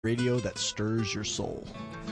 Radio that stirs your soul.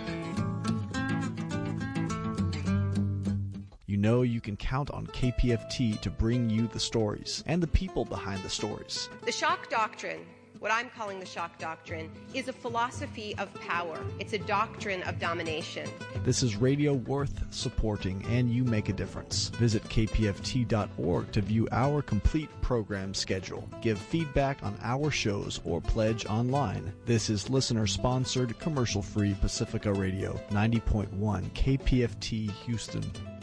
You know you can count on KPFT to bring you the stories and the people behind the stories. The shock doctrine, what I'm calling the shock doctrine, is a philosophy of power. It's a doctrine of domination. This is radio worth supporting, and you make a difference. Visit kpft.org to view our complete program schedule, give feedback on our shows, or pledge online. This is listener-sponsored, commercial-free Pacifica Radio, 90.1 KPFT Houston.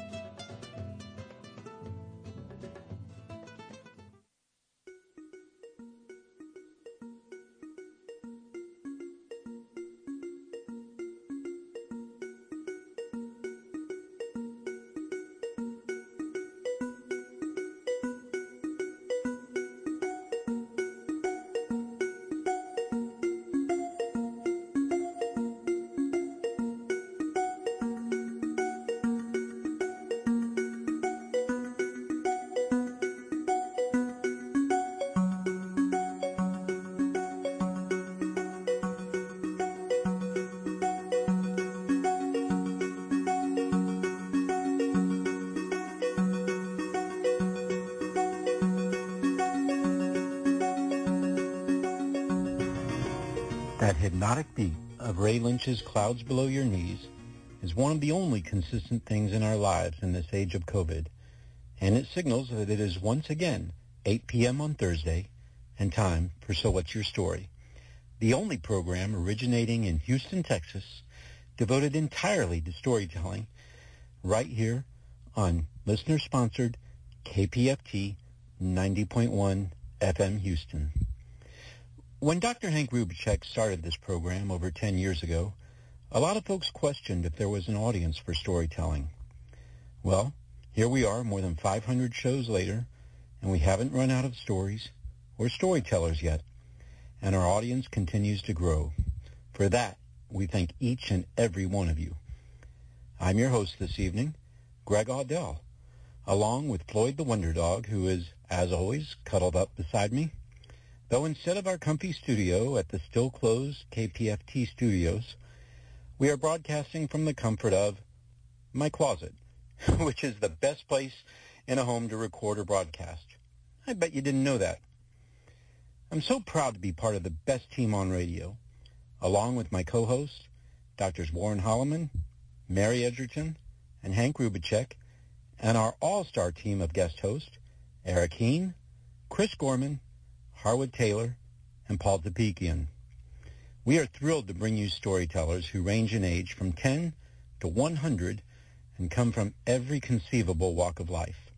That hypnotic beat of Ray Lynch's Clouds Below Your Knees is one of the only consistent things in our lives in this age of COVID, and it signals that it is once again 8 p.m. on Thursday and time for So What's Your Story, the only program originating in Houston, Texas, devoted entirely to storytelling, right here on listener-sponsored KPFT 90.1 FM Houston. When Dr. Hank Rubicek started this program over 10 years ago, a lot of folks questioned if there was an audience for storytelling. Well, here we are more than 500 shows later, and we haven't run out of stories or storytellers yet, and our audience continues to grow. For that, we thank each and every one of you. I'm your host this evening, Greg Audell, along with Floyd the Wonder Dog, who is, as always, cuddled up beside me. Though instead of our comfy studio at the still-closed KPFT studios, we are broadcasting from the comfort of my closet, which is the best place in a home to record or broadcast. I bet you didn't know that. I'm so proud to be part of the best team on radio, along with my co-hosts, Drs. Warren Holloman, Mary Edgerton, and Hank Rubicek, and our all-star team of guest hosts, Eric Heen, Chris Gorman, Harwood Taylor, and Paul Tapikian. We are thrilled to bring you storytellers who range in age from 10 to 100 and come from every conceivable walk of life.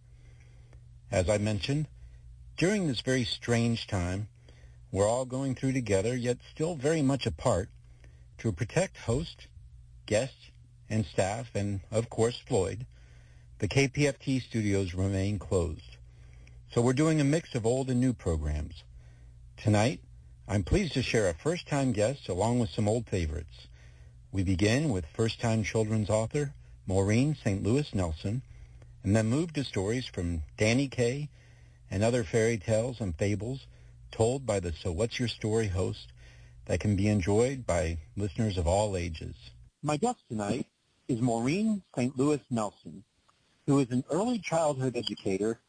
As I mentioned, during this very strange time, we're all going through together, yet still very much apart, to protect hosts, guests, and staff, and, of course, Floyd. The KPFT studios remain closed. So we're doing a mix of old and new programs. Tonight, I'm pleased to share a first-time guest along with some old favorites. We begin with first-time children's author Maureen St. Louis Nelson, and then move to stories from Danny Kaye and other fairy tales and fables told by the So What's Your Story host that can be enjoyed by listeners of all ages. My guest tonight is Maureen St. Louis Nelson, who is an early childhood educator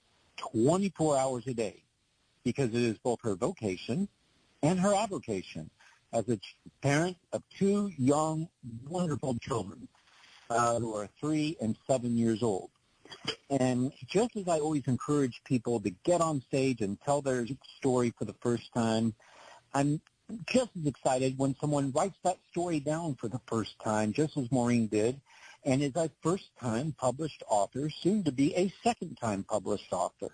24 hours a day, because it is both her vocation and her avocation as a parent of two young, wonderful children who are 3 and 7 years old. And just as I always encourage people to get on stage and tell their story for the first time, I'm just as excited when someone writes that story down for the first time, just as Maureen did, and is a first-time published author, soon to be a second-time published author.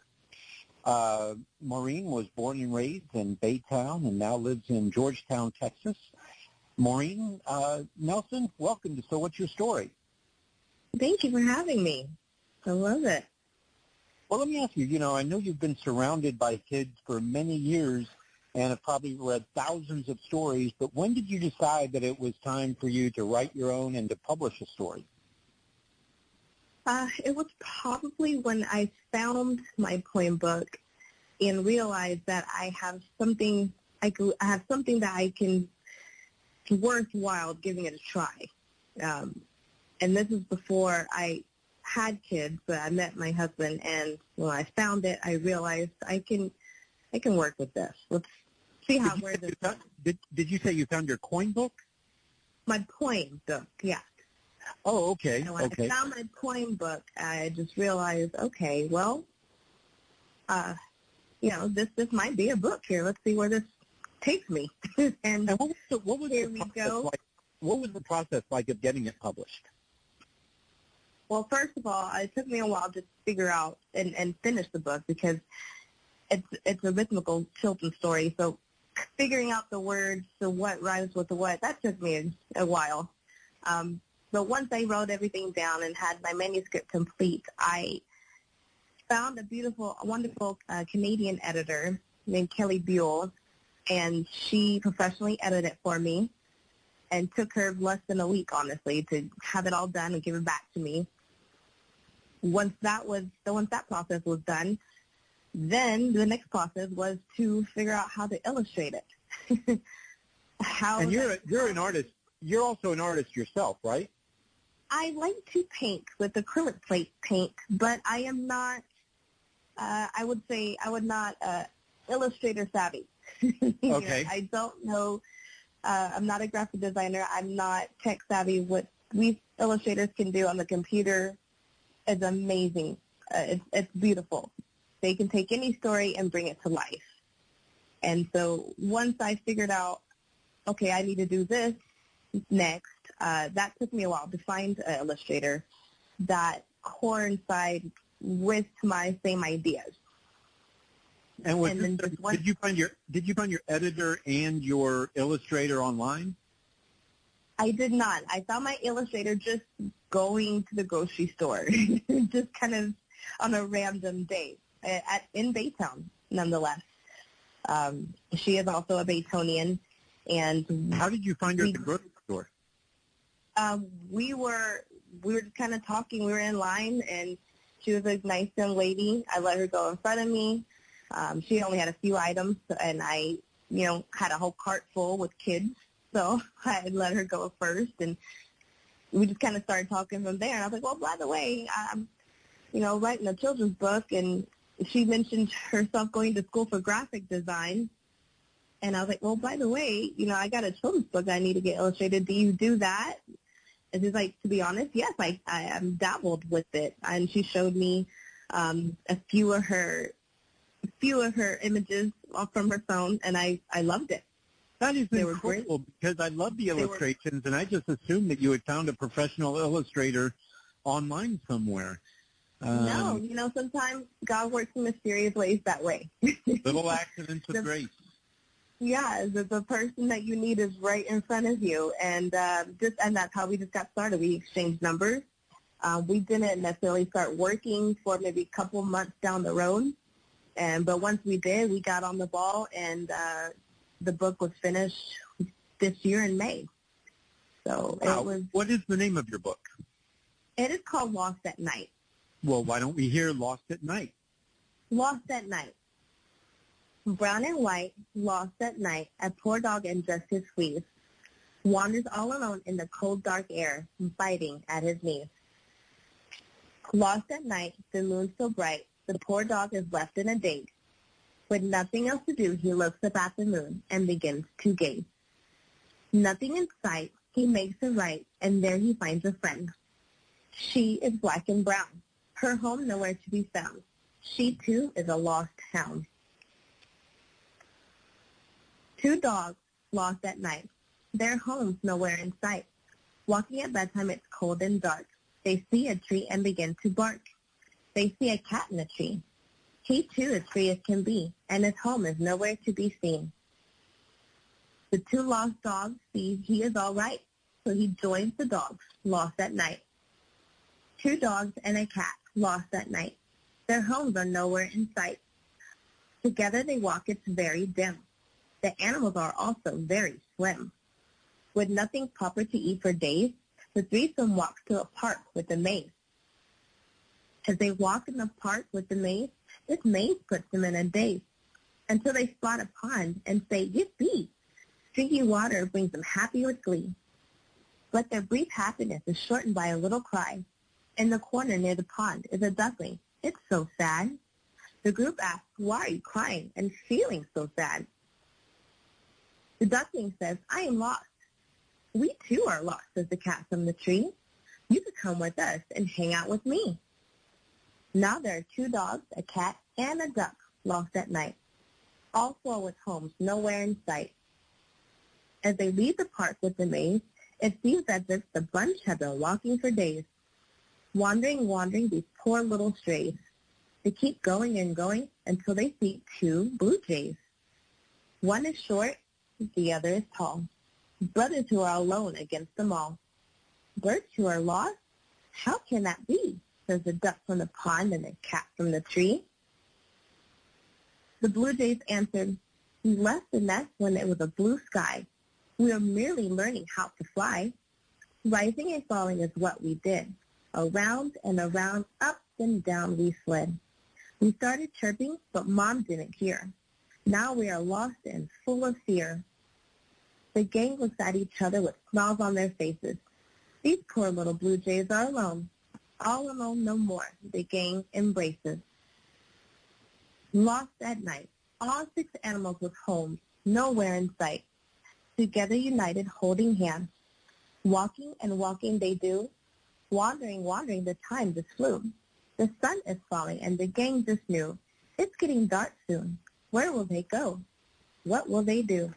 Maureen was born and raised in Baytown and now lives in Georgetown, Texas. Maureen Nelson, welcome to So What's Your Story? Thank you for having me. I love it. Well, let me ask you, I know you've been surrounded by kids for many years and have probably read thousands of stories, but when did you decide that it was time for you to write your own and to publish a story? It was probably when I found my poem book and realized that I have something that I can worthwhile giving it a try. And this is before I had kids, but I met my husband, and when I found it, I realized I can work with this. Let's see where this goes. Did you say you found your coin book? My poem book, yeah. Oh, okay. And when I found my poem book, I just realized, okay, well, this might be a book here. Let's see where this takes me. and what was here we go. Like? What was the process like of getting it published? Well, first of all, it took me a while to figure out and finish the book because it's a rhythmical children's story. So figuring out the words, the what rhymes with the what, that took me a while. But once I wrote everything down and had my manuscript complete, I found a beautiful, wonderful Canadian editor named Kelly Buell, and she professionally edited it for me and took her less than a week, honestly, to have it all done and give it back to me. Once that process was done, then the next process was to figure out how to illustrate it. And you're an artist. You're also an artist yourself, right? I like to paint with acrylic plate paint, but I am not. I would not illustrator savvy. Okay. I don't know. I'm not a graphic designer. I'm not tech savvy. What we illustrators can do on the computer is amazing. It's beautiful. They can take any story and bring it to life. And so once I figured out, okay, I need to do this next, that took me a while to find an illustrator that coincide with my same ideas. And did you find your editor and your illustrator online? I did not. I found my illustrator just going to the grocery store, just kind of on a random day in Baytown, nonetheless. She is also a Baytonian. And how did you find her at the grocery store? We were just kind of talking. We were in line, and she was a nice young lady. I let her go in front of me. She only had a few items, and I, had a whole cart full with kids. So I let her go first, and we just kind of started talking from there. And I was like, well, by the way, I'm, writing a children's book, and she mentioned herself going to school for graphic design. And I was like, well, by the way, I got a children's book that I need to get illustrated. Do you do that? And she's like, to be honest, yes, I am dabbled with it. And she showed me a few of her images from her phone, and I loved it. That is incredible because I love the illustrations, and I just assumed that you had found a professional illustrator online somewhere. No, sometimes God works in mysterious ways that way. Little accidents of grace. Yeah, the person that you need is right in front of you, and that's how we just got started. We exchanged numbers. We didn't necessarily start working for maybe a couple months down the road, but once we did, we got on the ball, and the book was finished this year in May. So it was. What is the name of your book? It is called Lost at Night. Well, why don't we hear Lost at Night? Lost at Night. Brown and white, lost at night, a poor dog and just his fleas, wanders all alone in the cold, dark air, biting at his knees. Lost at night, the moon so bright, the poor dog is left in a daze. With nothing else to do, he looks up at the moon and begins to gaze. Nothing in sight, he makes a right, and there he finds a friend. She is black and brown, her home nowhere to be found. She, too, is a lost hound. Two dogs lost at night, their homes nowhere in sight. Walking at bedtime, it's cold and dark. They see a tree and begin to bark. They see a cat in a tree. He, too, is free as can be, and his home is nowhere to be seen. The two lost dogs see he is all right, so he joins the dogs, lost at night. Two dogs and a cat, lost at night. Their homes are nowhere in sight. Together they walk, it's very dim. The animals are also very slim. With nothing proper to eat for days, the threesome walks to a park with a maze. As they walk in the park with the maze, this maze puts them in a daze, until they spot a pond and say, yippee! Drinking water brings them happy with glee. But their brief happiness is shortened by a little cry. In the corner near the pond is a duckling. It's so sad. The group asks, why are you crying and feeling so sad? The duckling says, I am lost. We too are lost, says the cat from the tree. You could come with us and hang out with me. Now there are 2 dogs, a cat, and a duck lost at night, all 4 with homes nowhere in sight. As they leave the park with the maze, it seems as if the bunch have been walking for days. Wandering, these poor little strays. They keep going and going until they see 2 blue jays. One is short, the other is tall. Brothers who are alone against them all. Birds who are lost? How can that be? Says the duck from the pond and the cat from the tree. The blue jays answered, we left the nest when it was a blue sky. We are merely learning how to fly. Rising and falling is what we did. Around and around, up and down we slid. We started chirping, but Mom didn't hear. Now we are lost and full of fear. The gang looks at each other with smiles on their faces. These poor little blue jays are alone. All alone no more, the gang embraces. Lost at night, all 6 animals with homes, nowhere in sight. Together united, holding hands. Walking and walking they do. Wandering, the time just flew. The sun is falling and the gang just knew. It's getting dark soon. Where will they go? What will they do?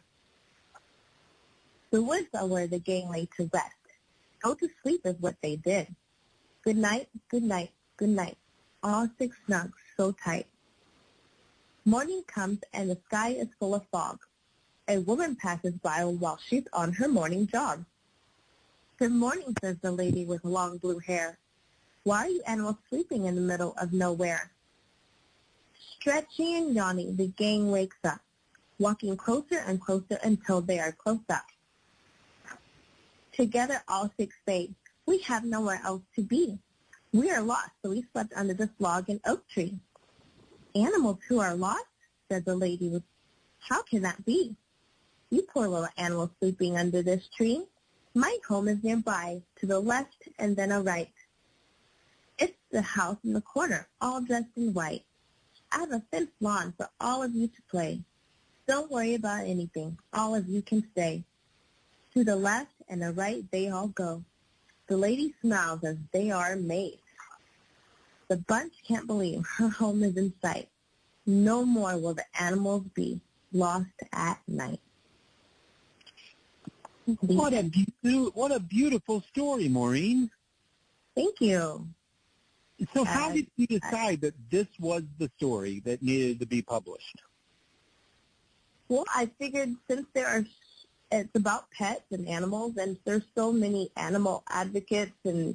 The woods are where the gang lay to rest. Go to sleep is what they did. Good night, good night, good night. All 6 snug, so tight. Morning comes and the sky is full of fog. A woman passes by while she's on her morning jog. Good morning, says the lady with long blue hair. Why are you animals sleeping in the middle of nowhere? Stretching and yawning, the gang wakes up, walking closer and closer until they are close up. Together all 6 say, we have nowhere else to be. We are lost, so we slept under this log and oak tree. Animals who are lost, said the lady. How can that be? You poor little animals sleeping under this tree. My home is nearby, to the left and then a right. It's the house in the corner, all dressed in white. I have a fenced lawn for all of you to play. Don't worry about anything. All of you can stay. To the left and the right they all go. The lady smiles as they are amazed. The bunch can't believe her home is in sight. No more will the animals be lost at night. What a beautiful story, Maureen. Thank you. So how did you decide that this was the story that needed to be published? Well, I figured since it's about pets and animals, and there's so many animal advocates and,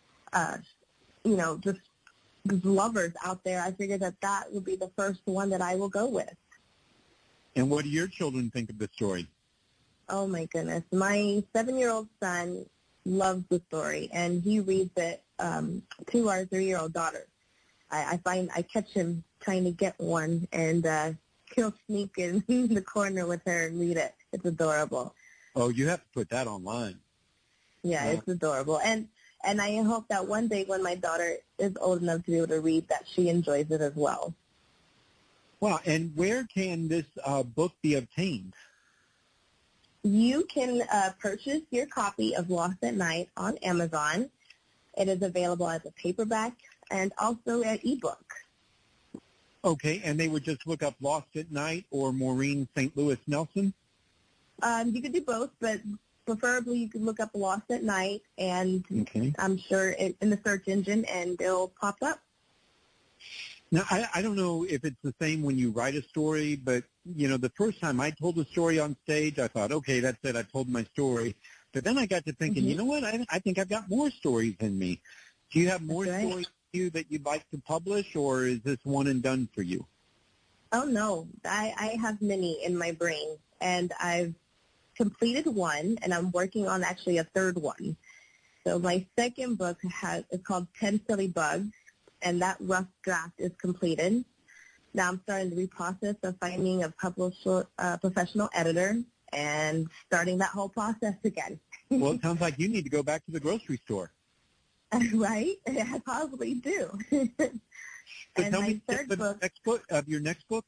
just lovers out there, I figured that would be the first one that I will go with. And what do your children think of the story? Oh, my goodness. My 7-year-old son loves the story, and he reads it to our 3-year-old daughter. I catch him trying to get one, and he'll sneak in the corner with her and read it. It's adorable. Oh, you have to put that online. Yeah, it's adorable. And I hope that one day when my daughter is old enough to be able to read, that she enjoys it as well. Wow, and where can this book be obtained? You can purchase your copy of Lost at Night on Amazon. It is available as a paperback and also an ebook. Okay, and they would just look up Lost at Night or Maureen St. Louis Nelson? You could do both, but preferably you could look up Lost at Night, and I'm sure in the search engine, and it'll pop up. Now, I don't know if it's the same when you write a story, but, the first time I told a story on stage, I thought, okay, that's it, I've told my story. But then I got to thinking, you know what, I think I've got more stories in me. Do you have more stories in you that you'd like to publish, or is this one and done for you? Oh, no. I have many in my brain, and I've completed one, and I'm working on actually a third one. So my second book is called 10 Silly Bugs, and that rough draft is completed. Now I'm starting the reprocess of finding a professional editor, and starting that whole process again. Well, it sounds like you need to go back to the grocery store. Right? I probably do. So and tell my me third book, your next book.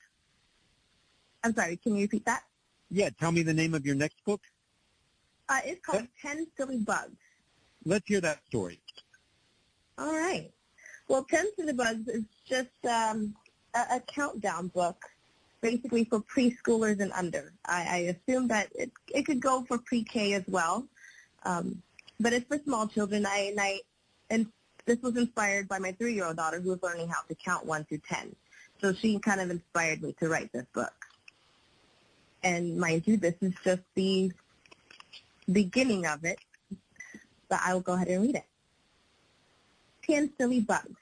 I'm sorry, can you repeat that? Yeah, tell me the name of your next book. It's called 10 Silly Bugs. Let's hear that story. All right. Well, 10 Silly Bugs is just a countdown book, basically for preschoolers and under. I assume that it could go for pre-K as well, but it's for small children. And this was inspired by my 3-year-old daughter who was learning how to count 1 through 10. So she kind of inspired me to write this book. And mind you, this is just the beginning of it, but I will go ahead and read it. 10 Silly Bugs.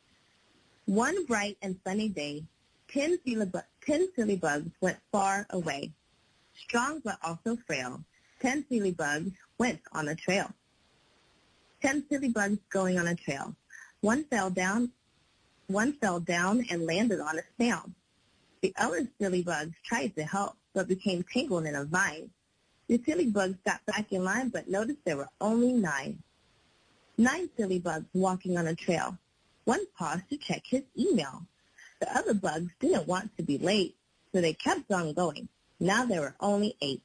One bright and sunny day, 10 silly bugs went far away. Strong but also frail, 10 silly bugs went on a trail. 10 silly bugs going on a trail. One fell down and landed on a snail. The other silly bugs tried to help, but became tangled in a vine. The silly bugs got back in line, but noticed there were only 9. 9 silly bugs walking on a trail. One paused to check his email. The other bugs didn't want to be late, so they kept on going. Now there were only 8.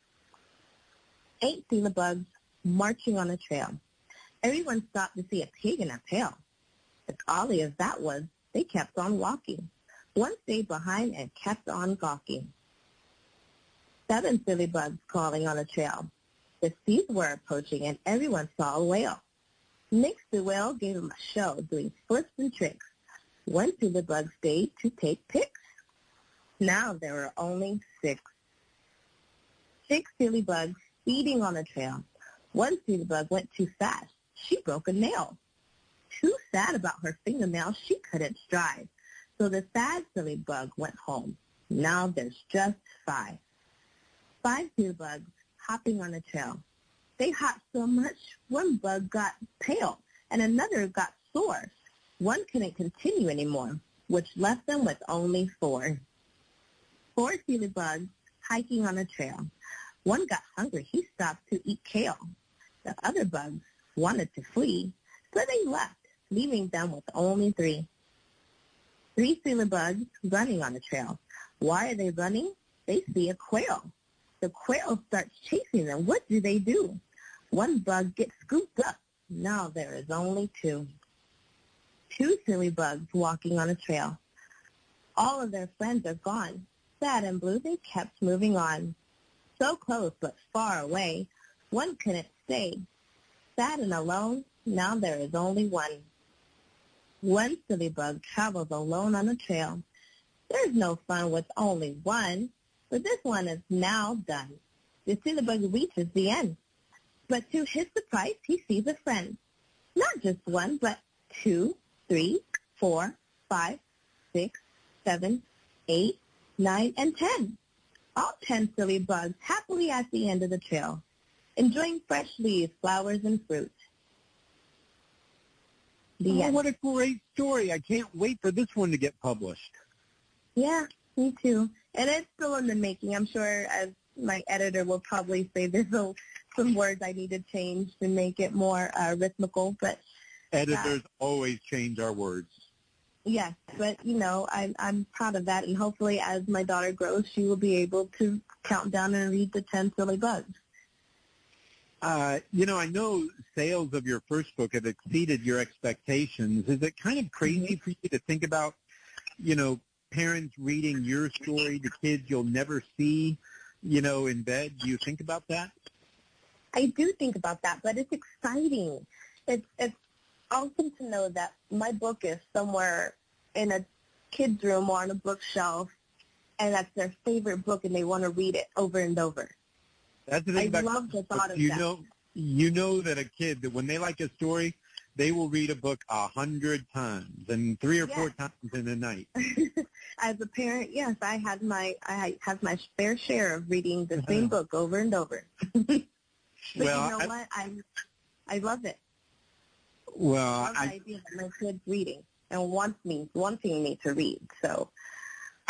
8 silly bugs marching on a trail. Everyone stopped to see a pig in a pail. As oddly as that was, they kept on walking. One stayed behind and kept on gawking. 7 silly bugs crawling on a trail. The seas were approaching and everyone saw a whale. Next, the whale gave him a show, doing flips and tricks. One silly bug stayed to take pics. Now there were only 6. 6 silly bugs speeding on a trail. One silly bug went too fast. She broke a nail. Too sad about her fingernail, she couldn't stride. So the sad silly bug went home. Now there's just 5. 5 silly bugs hopping on a trail. They hopped so much, one bug got pale and another got sore. One couldn't continue anymore, which left them with only 4. 4 silly bugs hiking on a trail. One got hungry. He stopped to eat kale. The other bugs wanted to flee, so they left, leaving them with only 3. 3 silly bugs running on a trail. Why are they running? They see a quail. The quail starts chasing them. What do? One bug gets scooped up. Now there is only 2. 2 silly bugs walking on a trail. All of their friends are gone. Sad and blue, they kept moving on. So close but far away, one couldn't stay. Sad and alone, now there is only 1. One silly bug travels alone on a trail. There's no fun with only 1, but this one is now done. The silly bug reaches the end. But to his surprise, he sees a friend. Not just 1, but 2, 3, 4, 5, 6, 7, 8, 9, and 10. All 10 silly bugs happily at the end of the trail, enjoying fresh leaves, flowers, and fruit. The end. What a great story. I can't wait for this one to get published. Yeah, me too. And it's still in the making. I'm sure as my editor will probably say there's some words I need to change to make it more rhythmical. But editors always change our words. Yes, but, I'm proud of that. And hopefully as my daughter grows, she will be able to count down and read the 10 silly bugs. I know sales of your first book have exceeded your expectations. Is it kind of crazy for you to think about, parents reading your story to kids you'll never see, in bed? Do you think about that? I do think about that, but it's exciting. It's awesome to know that my book is somewhere in a kid's room or on a bookshelf, and that's their favorite book, and they want to read it over and over. That's the thing I love the thought of that. You know that a kid, that when they like a story, they will read a book 100 times and 3 or 4 times in a night. As a parent, yes, I have my fair share of reading the same book over and over. But well, you know what? I love it. Well, I love the idea that my kid's reading and wanting me to read. So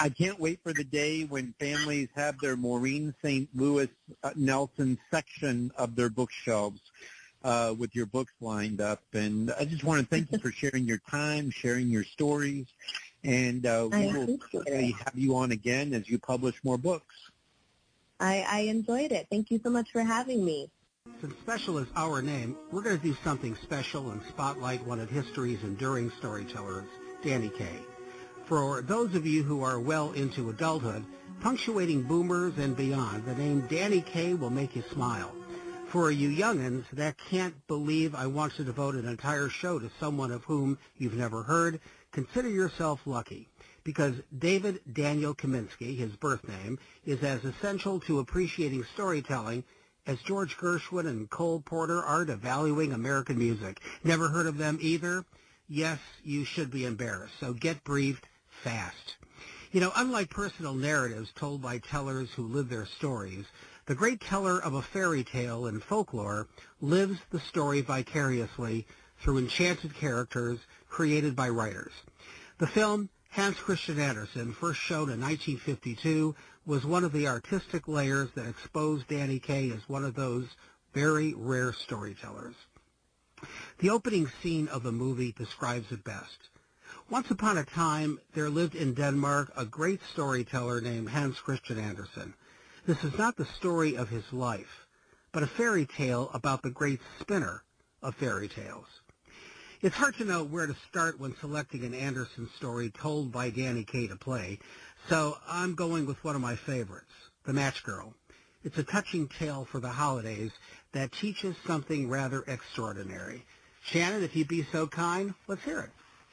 I can't wait for the day when families have their Maureen St. Louis Nelson section of their bookshelves with your books lined up. And I just want to thank you for sharing your time, sharing your stories, and we will have you on again as you publish more books. I enjoyed it. Thank you so much for having me. Since special is our name, we're going to do something special and spotlight one of history's enduring storytellers, Danny Kaye. For those of you who are well into adulthood, punctuating boomers and beyond, the name Danny Kaye will make you smile. For you young'uns that can't believe I want to devote an entire show to someone of whom you've never heard, consider yourself lucky, because David Daniel Kaminsky, his birth name, is as essential to appreciating storytelling as George Gershwin and Cole Porter are to valuing American music. Never heard of them either? Yes, you should be embarrassed, so get briefed fast. You know, unlike personal narratives told by tellers who live their stories, the great teller of a fairy tale and folklore lives the story vicariously through enchanted characters created by writers. The film Hans Christian Andersen, first shown in 1952, was one of the artistic layers that exposed Danny Kaye as one of those very rare storytellers. The opening scene of the movie describes it best. Once upon a time, there lived in Denmark a great storyteller named Hans Christian Andersen. This is not the story of his life, but a fairy tale about the great spinner of fairy tales. It's hard to know where to start when selecting an Andersen story told by Danny Kaye to play, so I'm going with one of my favorites, The Match Girl. It's a touching tale for the holidays that teaches something rather extraordinary. Shannon, if you'd be so kind, let's hear it.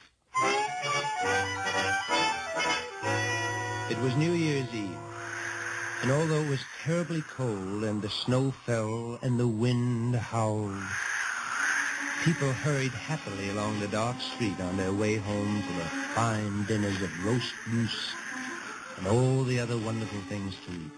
It was New Year's Eve, and although it was terribly cold and the snow fell and the wind howled, people hurried happily along the dark street on their way home to the fine dinners of roast goose and all the other wonderful things to eat.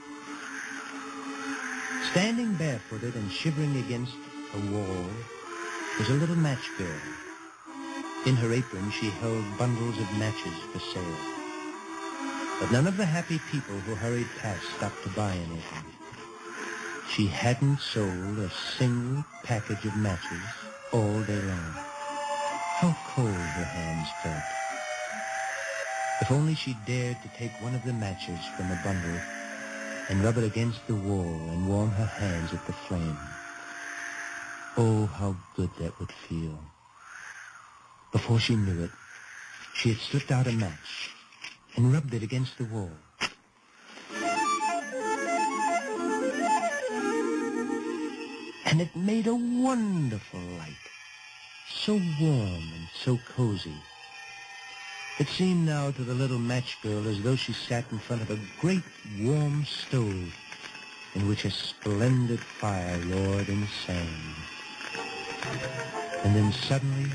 Standing barefooted and shivering against a wall was a little match girl. In her apron she held bundles of matches for sale. But none of the happy people who hurried past stopped to buy anything. She hadn't sold a single package of matches all day long. How cold her hands felt. If only she dared to take one of the matches from a bundle and rub it against the wall and warm her hands at the flame. Oh, how good that would feel. Before she knew it, she had slipped out a match and rubbed it against the wall. And it made a wonderful light, so warm and so cozy. It seemed now to the little match girl as though she sat in front of a great warm stove in which a splendid fire roared and sang. And then suddenly,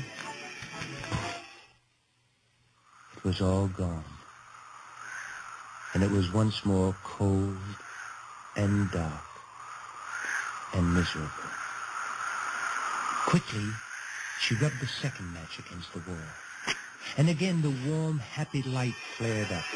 it was all gone. And it was once more cold and dark and miserable. Quickly, she rubbed the second match against the wall. And again the warm, happy light flared up.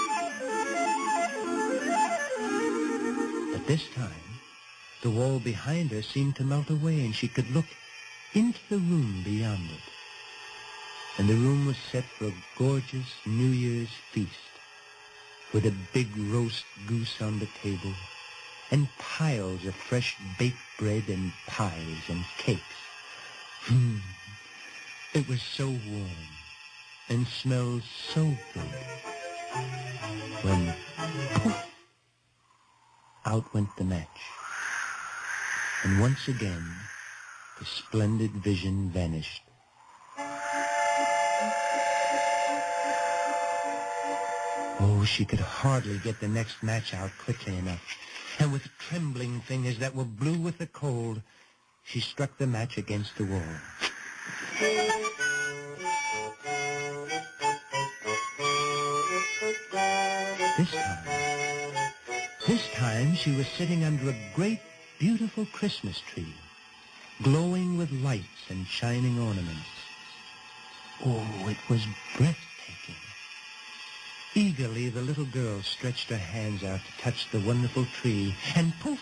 But this time, the wall behind her seemed to melt away, and she could look into the room beyond it. And the room was set for a gorgeous New Year's feast, with a big roast goose on the table, and piles of fresh baked bread and pies and cakes. It was so warm and smelled so good when, poof, out went the match. And once again, the splendid vision vanished. Oh, she could hardly get the next match out quickly enough. And with trembling fingers that were blue with the cold, she struck the match against the wall. This time she was sitting under a great, beautiful Christmas tree, glowing with lights and shining ornaments. Oh, it was breathtaking. Eagerly, the little girl stretched her hands out to touch the wonderful tree, and poof!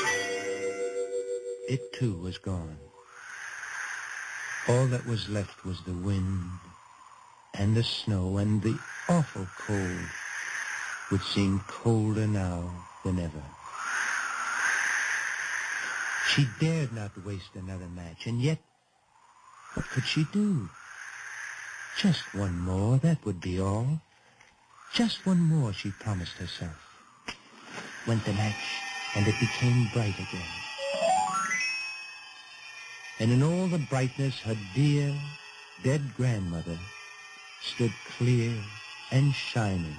It too was gone. All that was left was the wind and the snow and the awful cold, which seemed colder now than ever. She dared not waste another match, and yet, what could she do? Just one more, that would be all. Just one more, she promised herself. Went the match, and it became bright again. And in all the brightness, her dear, dead grandmother stood clear and shining,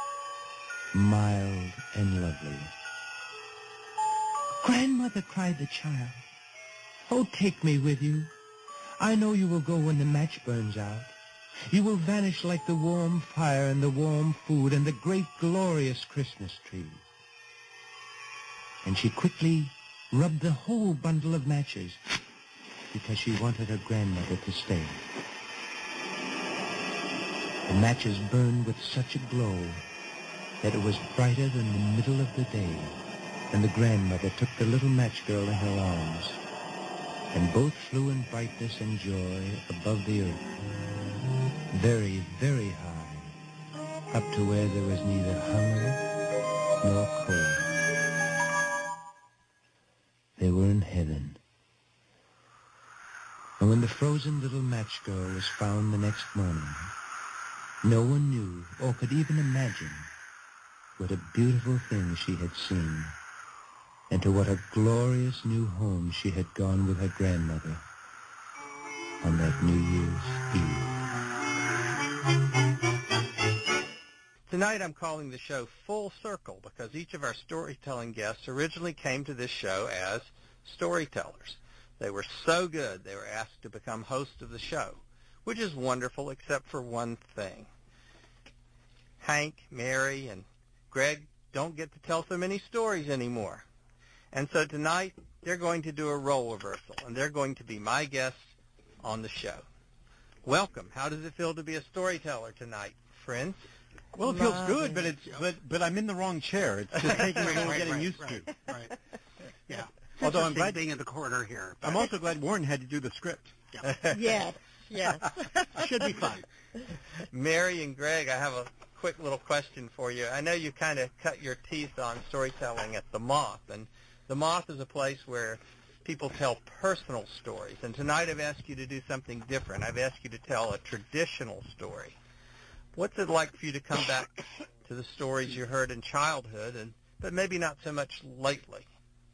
mild and lovely. "Grandmother," cried the child, "oh, take me with you. I know you will go when the match burns out. You will vanish like the warm fire and the warm food and the great glorious Christmas tree." And she quickly rubbed the whole bundle of matches because she wanted her grandmother to stay. The matches burned with such a glow that it was brighter than the middle of the day, and the grandmother took the little match girl in her arms, and both flew in brightness and joy above the earth, very, very high, up to where there was neither hunger nor cold. They were in heaven. And when the frozen little match girl was found the next morning, no one knew or could even imagine what a beautiful thing she had seen, and to what a glorious new home she had gone with her grandmother on that New Year's Eve. Tonight I'm calling the show Full Circle because each of our storytelling guests originally came to this show as storytellers. They were so good they were asked to become hosts of the show, which is wonderful except for one thing. Hank, Mary, and Greg don't get to tell so many stories anymore. And so tonight they're going to do a role reversal, and they're going to be my guests on the show. Welcome. How does it feel to be a storyteller tonight, friends? Well, it feels good, but I'm in the wrong chair. It's just taking a little getting used to. Right. Yeah. Although I'm glad being in the corner here. I'm also glad Warren had to do the script. Yeah. Yes. Should be fun. Mary and Greg, I have a quick little question for you. I know you kind of cut your teeth on storytelling at The Moth, and The Moth is a place where people tell personal stories. And tonight I've asked you to do something different. I've asked you to tell a traditional story. What's it like for you to come back to the stories you heard in childhood, but maybe not so much lately?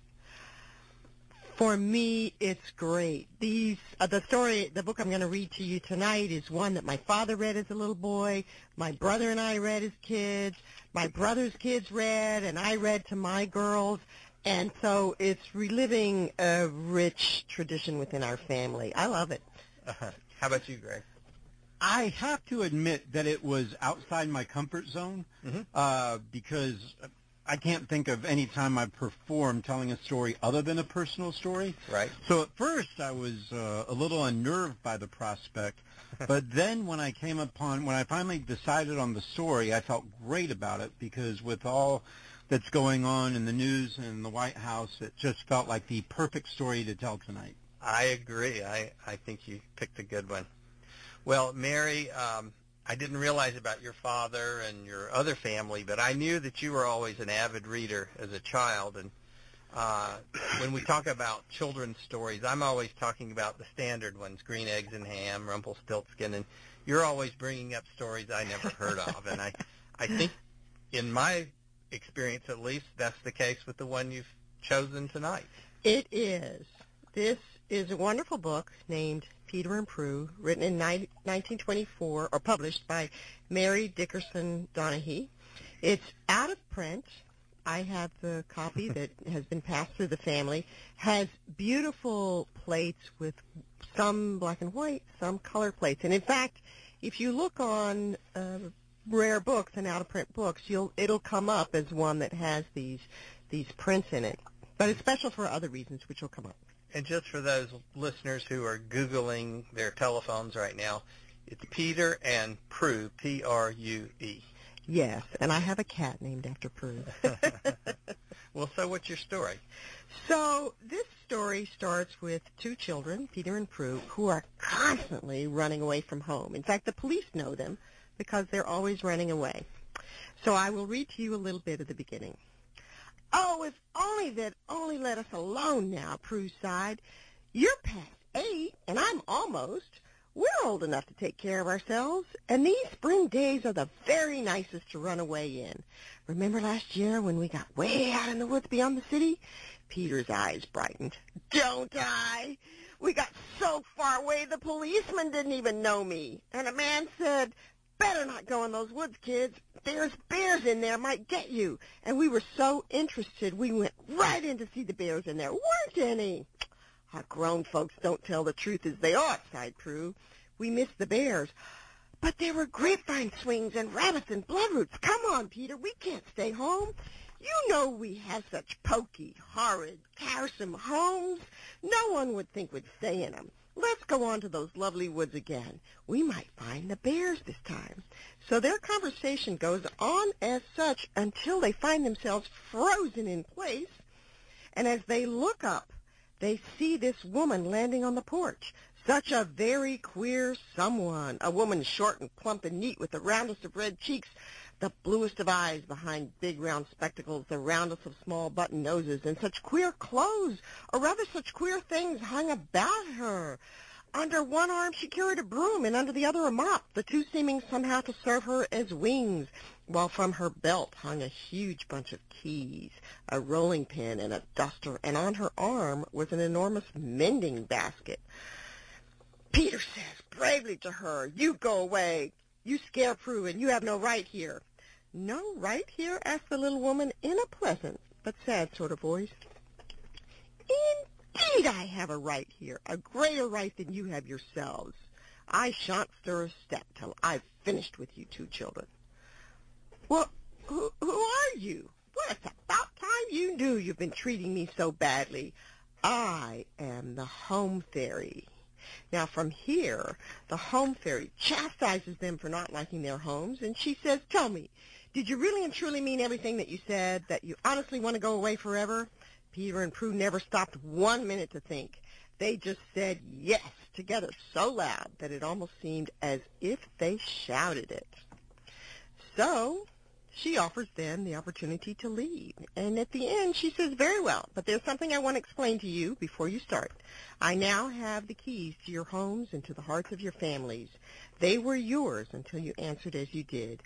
For me, it's great. The book I'm going to read to you tonight is one that my father read as a little boy, my brother and I read as kids, my brother's kids read, and I read to my girls. And so it's reliving a rich tradition within our family. I love it. How about you, Greg? I have to admit that it was outside my comfort zone because I can't think of any time I've performed telling a story other than a personal story. Right. So at first I was a little unnerved by the prospect, but then when I finally decided on the story, I felt great about it because with all that's going on in the news and the White House, it just felt like the perfect story to tell tonight. I agree. I think you picked a good one. Well, Mary, I didn't realize about your father and your other family, but I knew that you were always an avid reader as a child. And when we talk about children's stories, I'm always talking about the standard ones, Green Eggs and Ham, Rumpelstiltskin, and you're always bringing up stories I never heard of. And I think, in my experience at least, that's the case with the one you've chosen tonight. It is. This is a wonderful book named Peter and Prue, written in 1924, or published by Mary Dickerson Donaghy. It's out of print. I have the copy that has been passed through the family. Has beautiful plates with some black and white, some color plates. And in fact, if you look on rare books and out of print books, it'll come up as one that has these prints in it. But it's special for other reasons, which will come up. And just for those listeners who are Googling their telephones right now, it's Peter and Prue, P-R-U-E. Yes, and I have a cat named after Prue. Well, so what's your story? So this story starts with two children, Peter and Prue, who are constantly running away from home. In fact, the police know them because they're always running away. So I will read to you a little bit of the beginning. "Oh, if only they'd only let us alone now," Prue sighed. "You're past 8, and I'm almost. We're old enough to take care of ourselves, and these spring days are the very nicest to run away in. Remember last year when we got way out in the woods beyond the city?" Peter's eyes brightened. "Don't I? We got so far away the policeman didn't even know me. And a man said, 'Better not go in those woods, kids. There's bears in there, might get you.' And we were so interested we went right in to see the bears, and there weren't any." "Our grown folks don't tell the truth as they ought," sighed Prue. "We missed the bears. But there were grapevine swings and rabbits and bloodroots. Come on, Peter, we can't stay home. You know we have such poky, horrid, tiresome homes. No one would think we'd stay in them. Let's go on to those lovely woods again. We might find the bears this time." So their conversation goes on as such until they find themselves frozen in place. And as they look up, they see this woman landing on the porch. Such a very queer someone. A woman short and plump and neat with the roundest of red cheeks, the bluest of eyes behind big round spectacles, the roundest of small button noses, and such queer clothes, or rather such queer things hung about her. Under one arm she carried a broom, and under the other a mop, the two seeming somehow to serve her as wings, while from her belt hung a huge bunch of keys, a rolling pin, and a duster, and on her arm was an enormous mending basket. Peter says bravely to her, "You go away. You scare Prue, and you have no right here." "No right here?" asked the little woman in a pleasant but sad sort of voice. "Indeed I have a right here, a greater right than you have yourselves. I shan't stir a step till I've finished with you two children." "Well, who are you? Well, it's about time you knew you've been treating me so badly. I am the home fairy." Now, from here, the home fairy chastises them for not liking their homes, and she says, "Tell me, did you really and truly mean everything that you said, that you honestly want to go away forever?" Peter and Prue never stopped 1 minute to think. They just said yes together so loud that it almost seemed as if they shouted it. So she offers them the opportunity to leave, and at the end she says, "Very well, but there's something I want to explain to you before you start. I now have the keys to your homes and to the hearts of your families. They were yours until you answered as you did.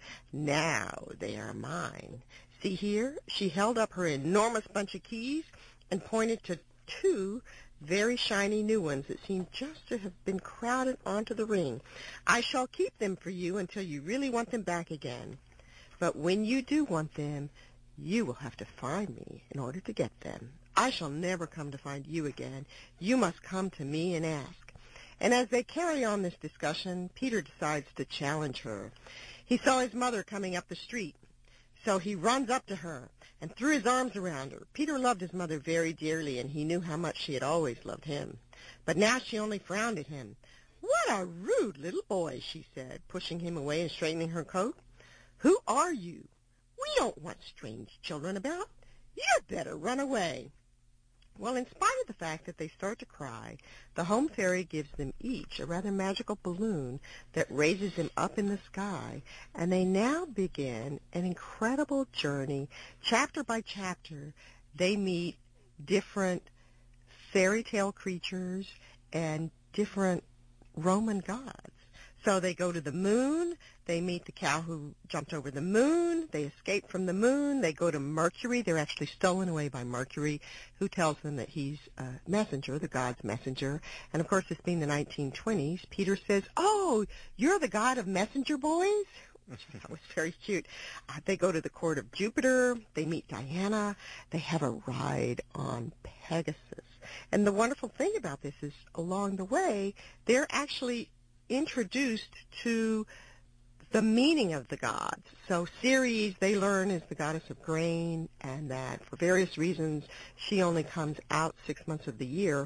Now they are mine. See here?" She held up her enormous bunch of keys and pointed to two very shiny new ones that seemed just to have been crowded onto the ring. "I shall keep them for you until you really want them back again. But when you do want them, you will have to find me in order to get them. I shall never come to find you again. You must come to me and ask." And as they carry on this discussion, Peter decides to challenge her. He saw his mother coming up the street, so he runs up to her and threw his arms around her. Peter loved his mother very dearly, and he knew how much she had always loved him. But now she only frowned at him. "What a rude little boy," she said, pushing him away and straightening her coat. "Who are you? We don't want strange children about. You'd better run away." Well, in spite of the fact that they start to cry, the home fairy gives them each a rather magical balloon that raises them up in the sky, and they now begin an incredible journey. Chapter by chapter, they meet different fairy tale creatures and different Roman gods. So they go to the moon, they meet the cow who jumped over the moon, they escape from the moon, they go to Mercury, they're actually stolen away by Mercury, who tells them that he's a messenger, the god's messenger. And of course, this being the 1920s, Peter says, "Oh, you're the god of messenger boys?" That was very cute. They go to the court of Jupiter, they meet Diana, they have a ride on Pegasus. And the wonderful thing about this is, along the way, they're actually introduced to the meaning of the gods. So Ceres, they learn, is the goddess of grain, and that for various reasons she only comes out 6 months of the year,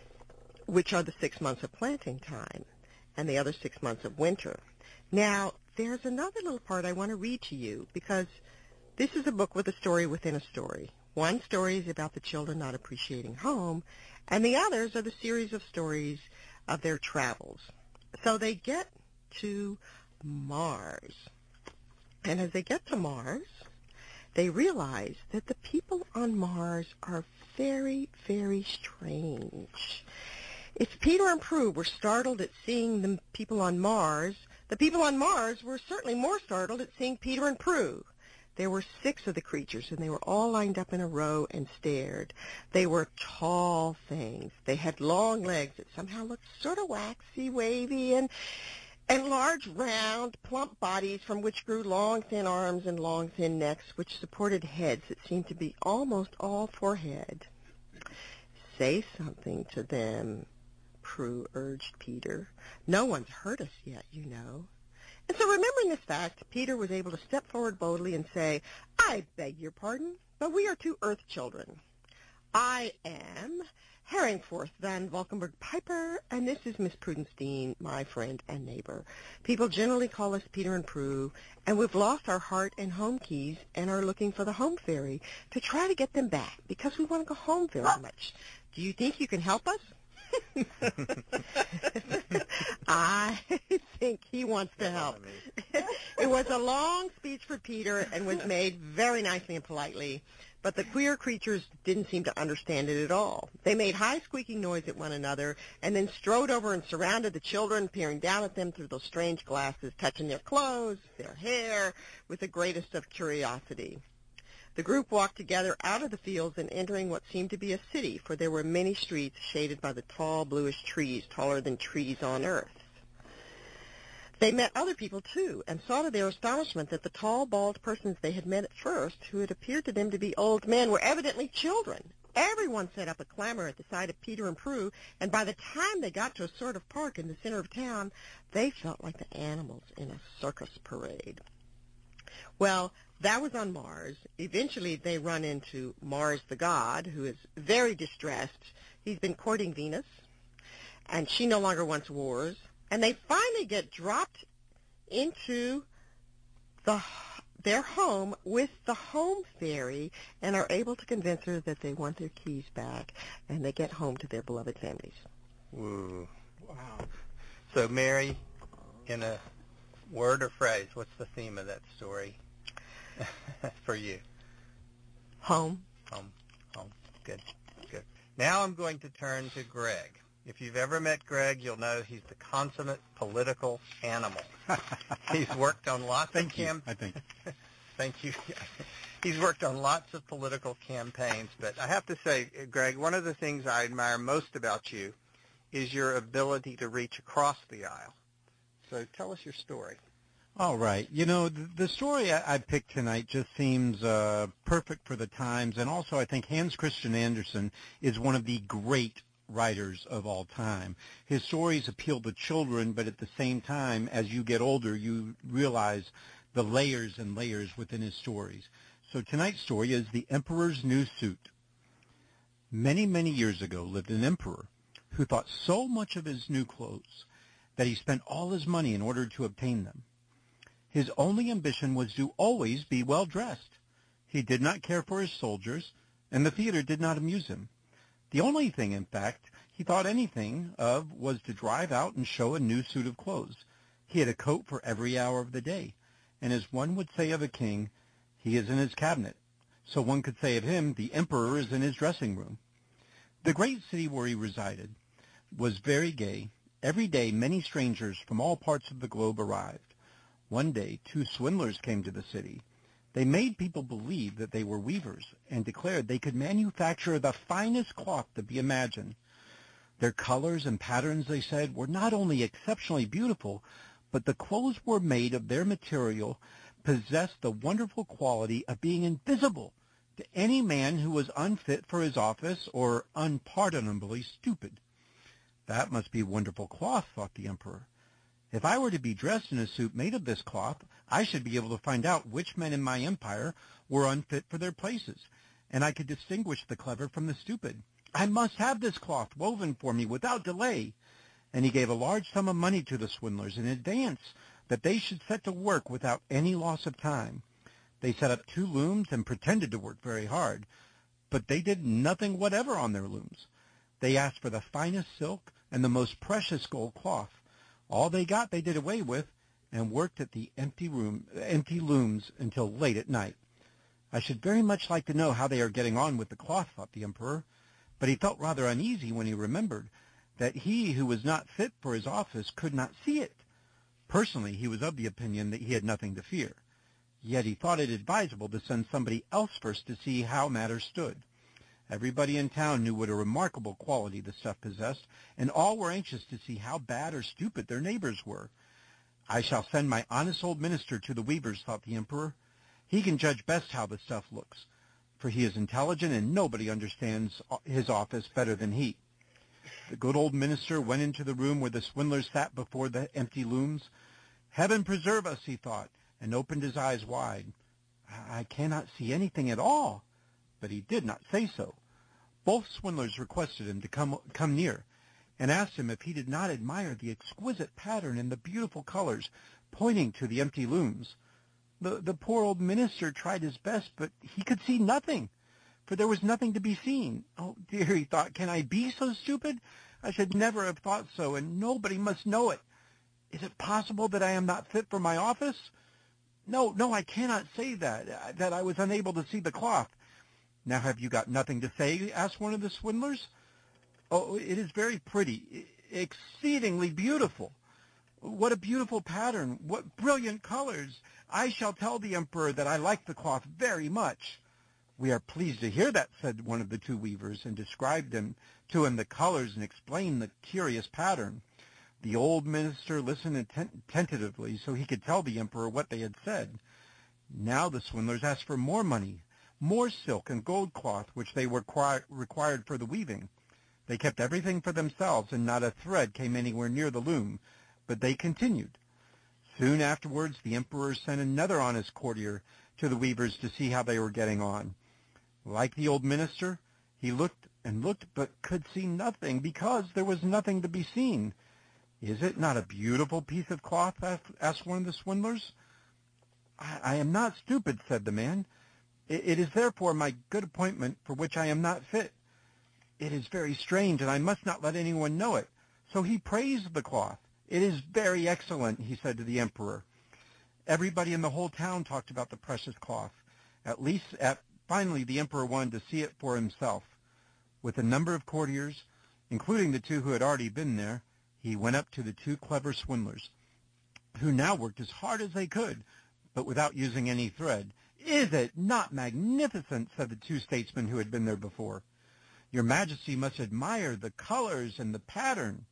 which are the 6 months of planting time, and the other 6 months of winter. Now, there's another little part I want to read to you, because this is a book with a story within a story. One story is about the children not appreciating home, and the others are the series of stories of their travels. So they get to Mars. And as they get to Mars, they realize that the people on Mars are very, very strange. If Peter and Prue were startled at seeing the people on Mars, the people on Mars were certainly more startled at seeing Peter and Prue. There were 6 of the creatures, and they were all lined up in a row and stared. They were tall things. They had long legs that somehow looked sort of waxy, wavy, and large, round, plump bodies from which grew long, thin arms and long, thin necks, which supported heads that seemed to be almost all forehead. Say something to them, Prue urged Peter. No one's heard us yet, you know. And so remembering this fact, Peter was able to step forward boldly and say, I beg your pardon, but we are 2 Earth children. I am Herringforth Van Valkenburg Piper, and this is Miss Prudence Dean, my friend and neighbor. People generally call us Peter and Prue, and we've lost our heart and home keys and are looking for the home fairy to try to get them back because we want to go home very much. Do you think you can help us? I think he wants to help. It was a long speech for Peter and was made very nicely and politely, but the queer creatures didn't seem to understand it at all. They made high squeaking noise at one another and then strode over and surrounded the children, peering down at them through those strange glasses, touching their clothes, their hair, with the greatest of curiosity. The group walked together out of the fields and entering what seemed to be a city, for there were many streets shaded by the tall, bluish trees, taller than trees on Earth. They met other people, too, and saw to their astonishment that the tall, bald persons they had met at first, who had appeared to them to be old men, were evidently children. Everyone set up a clamor at the sight of Peter and Prue, and by the time they got to a sort of park in the center of town, they felt like the animals in a circus parade. Well, that was on Mars. Eventually, they run into Mars the god, who is very distressed. He's been courting Venus, and she no longer wants wars. And they finally get dropped into their home with the home fairy and are able to convince her that they want their keys back, and they get home to their beloved families. Ooh, wow. So, Mary, in a word or phrase, what's the theme of that story for you? Home. Home. Good. Now I'm going to turn to Greg. If you've ever met Greg, you'll know he's the consummate political animal. He's worked on lots of campaigns. Thank you. He's worked on lots of political campaigns, but I have to say, Greg, one of the things I admire most about you is your ability to reach across the aisle. So tell us your story. All right. You know, the story I picked tonight just seems perfect for the times, and also I think Hans Christian Andersen is one of the great writers of all time. His stories appeal to children, but at the same time, as you get older, you realize the layers and layers within his stories. So tonight's story is The Emperor's New Suit. Many, many years ago lived an emperor who thought so much of his new clothes that he spent all his money in order to obtain them. His only ambition was to always be well dressed. He did not care for his soldiers, and the theater did not amuse him. The only thing, in fact, he thought anything of was to drive out and show a new suit of clothes. He had a coat for every hour of the day, and as one would say of a king, he is in his cabinet. So one could say of him, the emperor is in his dressing room. The great city where he resided was very gay. Every day, many strangers from all parts of the globe arrived. One day, 2 swindlers came to the city. They made people believe that they were weavers and declared they could manufacture the finest cloth to be imagined. Their colors and patterns, they said, were not only exceptionally beautiful, but the clothes were made of their material, possessed the wonderful quality of being invisible to any man who was unfit for his office or unpardonably stupid. That must be wonderful cloth, thought the emperor. If I were to be dressed in a suit made of this cloth, I should be able to find out which men in my empire were unfit for their places, and I could distinguish the clever from the stupid. I must have this cloth woven for me without delay. And he gave a large sum of money to the swindlers in advance that they should set to work without any loss of time. They set up 2 looms and pretended to work very hard, but they did nothing whatever on their looms. They asked for the finest silk and the most precious gold cloth. All they got they did away with, and worked at the empty looms until late at night. I should very much like to know how they are getting on with the cloth, thought the emperor, but he felt rather uneasy when he remembered that he who was not fit for his office could not see it. Personally, he was of the opinion that he had nothing to fear. Yet he thought it advisable to send somebody else first to see how matters stood. Everybody in town knew what a remarkable quality the stuff possessed, and all were anxious to see how bad or stupid their neighbors were. I shall send my honest old minister to the weavers, thought the emperor. He can judge best how the stuff looks, for he is intelligent and nobody understands his office better than he. The good old minister went into the room where the swindlers sat before the empty looms. Heaven preserve us, he thought, and opened his eyes wide. I cannot see anything at all. But he did not say so. Both swindlers requested him to come near, and asked him if he did not admire the exquisite pattern and the beautiful colors, pointing to the empty looms. The poor old minister tried his best, but he could see nothing, for there was nothing to be seen. Oh, dear, he thought, can I be so stupid? I should never have thought so, and nobody must know it. Is it possible that I am not fit for my office? No, I cannot say that I was unable to see the cloth. Now have you got nothing to say? Asked one of the swindlers. Oh, it is very pretty, exceedingly beautiful. What a beautiful pattern, what brilliant colors. I shall tell the emperor that I like the cloth very much. We are pleased to hear that, said one of the 2 weavers, and described to him the colors and explained the curious pattern. The old minister listened attentively so he could tell the emperor what they had said. Now the swindlers asked for more money, more silk and gold cloth, which they were required for the weaving. They kept everything for themselves, and not a thread came anywhere near the loom, but they continued. Soon afterwards the emperor sent another honest courtier to the weavers to see how they were getting on. Like the old minister, he looked and looked, but could see nothing, because there was nothing to be seen. Is it not a beautiful piece of cloth? Asked one of the swindlers. I am not stupid, said the man. It is therefore my good appointment for which I am not fit. It is very strange, and I must not let anyone know it. So he praised the cloth. It is very excellent, he said to the emperor. Everybody in the whole town talked about the precious cloth. Finally, the emperor wanted to see it for himself. With a number of courtiers, including the 2 who had already been there, he went up to the 2 clever swindlers, who now worked as hard as they could, but without using any thread. Is it not magnificent, said the 2 statesmen who had been there before. Your Majesty must admire the colors and the pattern.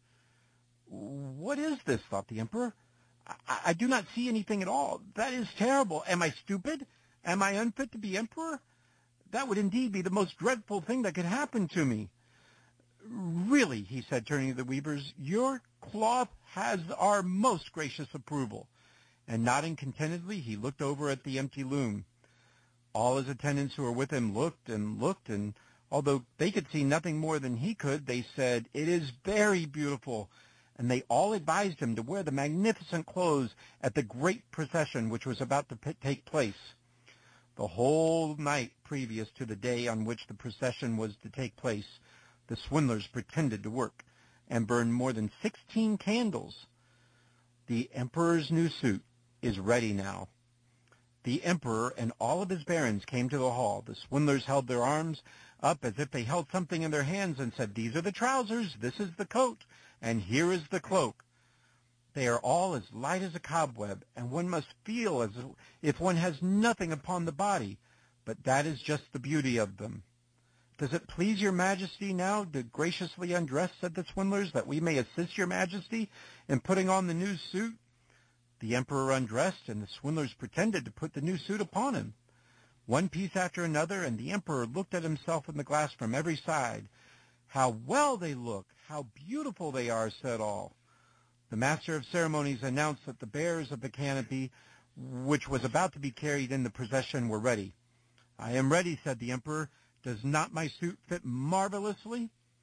What is this, thought the emperor. I do not see anything at all. That is terrible. Am I stupid? Am I unfit to be emperor? That would indeed be the most dreadful thing that could happen to me. Really, he said, turning to the weavers, your cloth has our most gracious approval. And nodding contentedly, he looked over at the empty loom. All his attendants who were with him looked, and although they could see nothing more than he could, they said, it is very beautiful. And they all advised him to wear the magnificent clothes at the great procession which was about to take place. The whole night previous to the day on which the procession was to take place, the swindlers pretended to work and burned more than 16 candles. The emperor's new suit is ready now. The emperor and all of his barons came to the hall. The swindlers held their arms up as if they held something in their hands and said, these are the trousers, this is the coat, and here is the cloak. They are all as light as a cobweb, and one must feel as if one has nothing upon the body, but that is just the beauty of them. Does it please your Majesty now to graciously undress, said the swindlers, that we may assist your Majesty in putting on the new suit? The emperor undressed, and the swindlers pretended to put the new suit upon him. One piece after another, and the emperor looked at himself in the glass from every side. How well they look! How beautiful they are, said all. The master of ceremonies announced that the bearers of the canopy, which was about to be carried in the procession, were ready. I am ready, said the emperor. Does not my suit fit marvelously?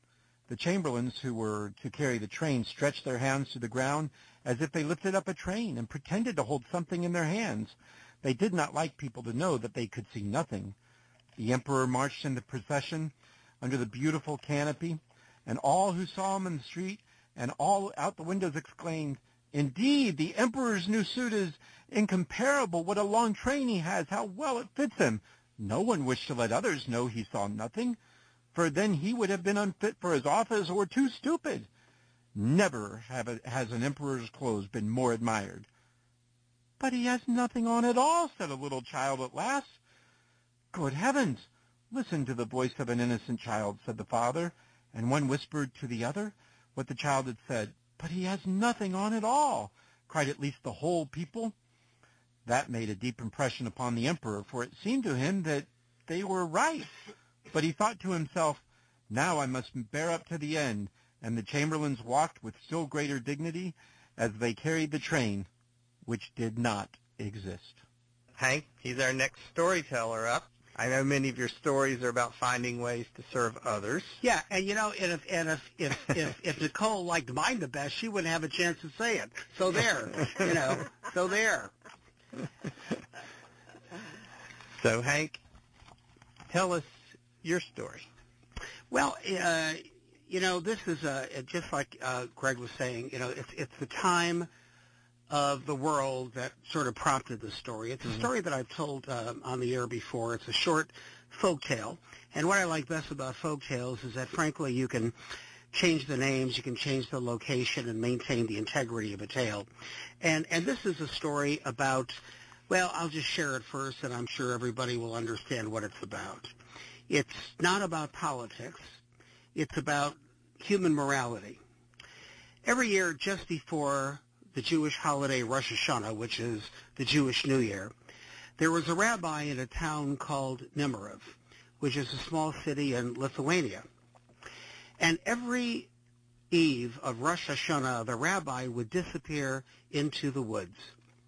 The chamberlains who were to carry the train stretched their hands to the ground as if they lifted up a train and pretended to hold something in their hands. They did not like people to know that they could see nothing. The emperor marched in the procession under the beautiful canopy, and all who saw him in the street and all out the windows exclaimed, "Indeed, the emperor's new suit is incomparable. What a long train he has. How well it fits him." No one wished to let others know he saw nothing, for then he would have been unfit for his office or too stupid. Never has an emperor's clothes been more admired. "But he has nothing on at all," said a little child at last. "Good heavens! Listen to the voice of an innocent child," said the father, and one whispered to the other what the child had said. "But he has nothing on at all," cried at least the whole people. That made a deep impression upon the emperor, for it seemed to him that they were right. But he thought to himself, "Now I must bear up to the end," and the chamberlains walked with still greater dignity as they carried the train, which did not exist. Hank, he's our next storyteller up. I know many of your stories are about finding ways to serve others. Yeah, and if Nicole liked mine the best, she wouldn't have a chance to say it. So there, so there. So Hank, tell us your story. Well, this is just like Greg was saying. It's the time of the world that sort of prompted the story. It's a story that I've told on the air before. It's a short folk tale. And what I like best about folk tales is that, frankly, you can change the names, you can change the location, and maintain the integrity of a tale. And this is a story about, well, I'll just share it first, and I'm sure everybody will understand what it's about. It's not about politics. It's about human morality. Every year, just before the Jewish holiday Rosh Hashanah, which is the Jewish New Year, there was a rabbi in a town called Nemirov, which is a small city in Lithuania. And every eve of Rosh Hashanah, the rabbi would disappear into the woods.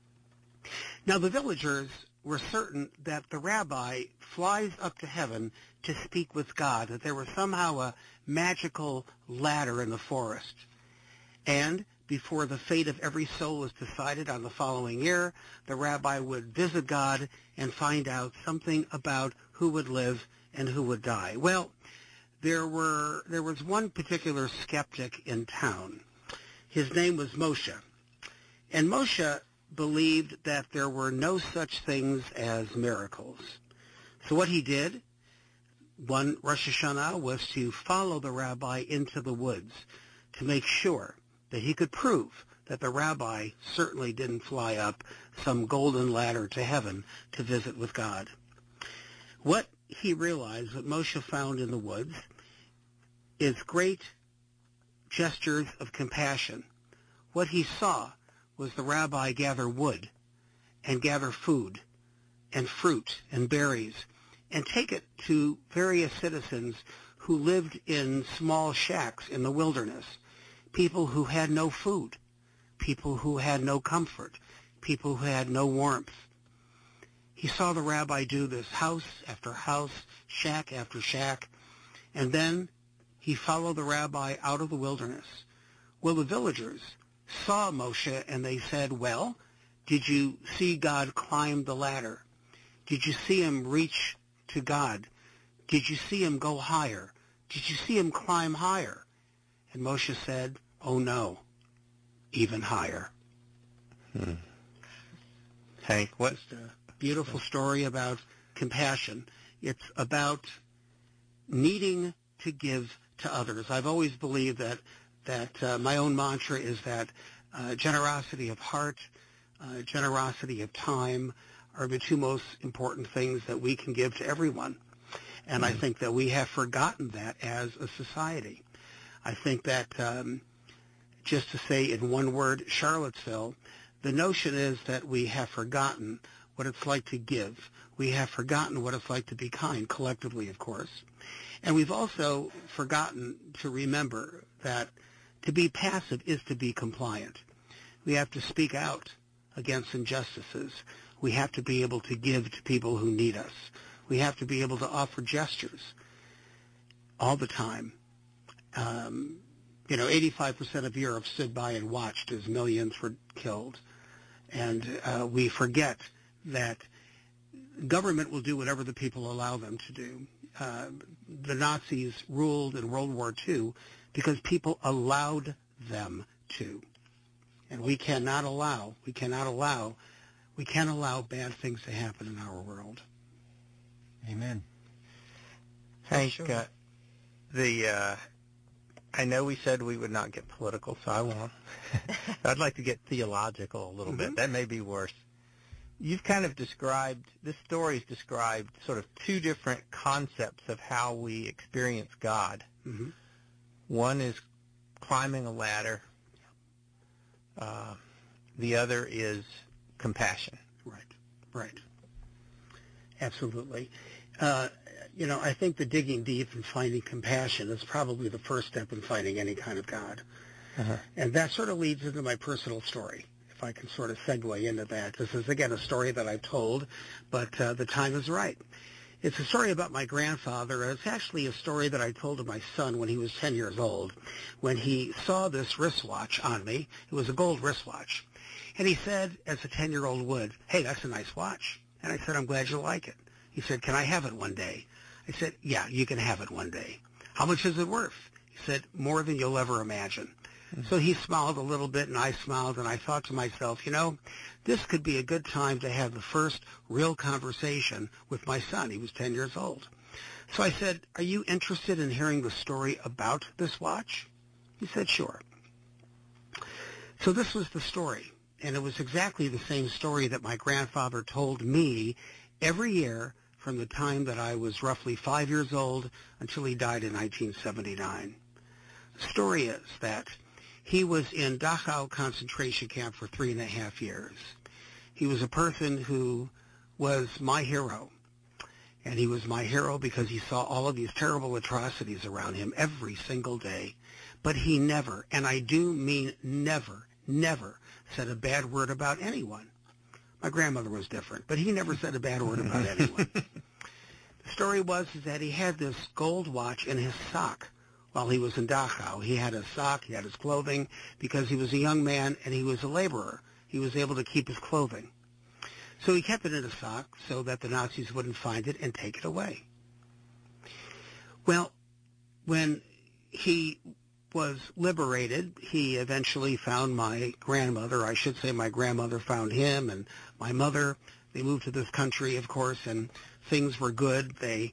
Now, the villagers were certain that the rabbi flies up to heaven to speak with God, that there was somehow a magical ladder in the forest. And before the fate of every soul is decided on the following year, the rabbi would visit God and find out something about who would live and who would die. Well, there was one particular skeptic in town. His name was Moshe. And Moshe believed that there were no such things as miracles. So what he did, one Rosh Hashanah, was to follow the rabbi into the woods to make sure that he could prove that the rabbi certainly didn't fly up some golden ladder to heaven to visit with God. What he realized, what Moshe found in the woods, is great gestures of compassion. What he saw was the rabbi gather wood and gather food and fruit and berries and take it to various citizens who lived in small shacks in the wilderness. People who had no food, people who had no comfort, people who had no warmth. He saw the rabbi do this house after house, shack after shack, and then he followed the rabbi out of the wilderness. Well, the villagers saw Moshe and they said, "Well, did you see God climb the ladder? Did you see him reach to God? Did you see him go higher? Did you see him climb higher?" And Moshe said, "Oh no, even higher." Hank, what's a beautiful story about compassion? It's about needing to give to others. I've always believed that my own mantra is that generosity of heart, generosity of time are the two most important things that we can give to everyone. And I think that we have forgotten that as a society. I think that, just to say in one word, Charlottesville, the notion is that we have forgotten what it's like to give. We have forgotten what it's like to be kind, collectively, of course. And we've also forgotten to remember that to be passive is to be compliant. We have to speak out against injustices. We have to be able to give to people who need us. We have to be able to offer gestures all the time. 85% of Europe stood by and watched as millions were killed. And we forget that government will do whatever the people allow them to do. The Nazis ruled in World War II because people allowed them to. And we can't allow bad things to happen in our world. Amen. Hank, I know we said we would not get political, so I won't. I'd like to get theological a little bit. That may be worse. You've kind of this story's described sort of two different concepts of how we experience God. Mm-hmm. One is climbing a ladder. The other is compassion. Right. Absolutely. I think the digging deep and finding compassion is probably the first step in finding any kind of God. Uh-huh. And that sort of leads into my personal story, if I can sort of segue into that. This is, again, a story that I've told, but the time is right. It's a story about my grandfather. It's actually a story that I told to my son when he was 10 years old, when he saw this wristwatch on me. It was a gold wristwatch. And he said, as a 10-year-old would, "Hey, that's a nice watch." And I said, "I'm glad you like it." He said, "Can I have it one day?" I said, "Yeah, you can have it one day." "How much is it worth?" He said, "More than you'll ever imagine." Mm-hmm. So he smiled a little bit, and I smiled, and I thought to myself, this could be a good time to have the first real conversation with my son. He was 10 years old. So I said, "Are you interested in hearing the story about this watch?" He said, "Sure." So this was the story, and it was exactly the same story that my grandfather told me every year from the time that I was roughly 5 years old until he died in 1979. The story is that he was in Dachau concentration camp for 3.5 years. He was a person who was my hero. And he was my hero because he saw all of these terrible atrocities around him every single day. But he never, and I do mean never, said a bad word about anyone. My grandmother was different, but he never said a bad word about anyone. The story was that he had this gold watch in his sock while he was in Dachau. He had his sock, he had his clothing, because he was a young man and he was a laborer. He was able to keep his clothing. So he kept it in his sock so that the Nazis wouldn't find it and take it away. Well, when he was liberated, he eventually found my grandmother. I should say my grandmother found him and my mother. They moved to this country, of course, and things were good.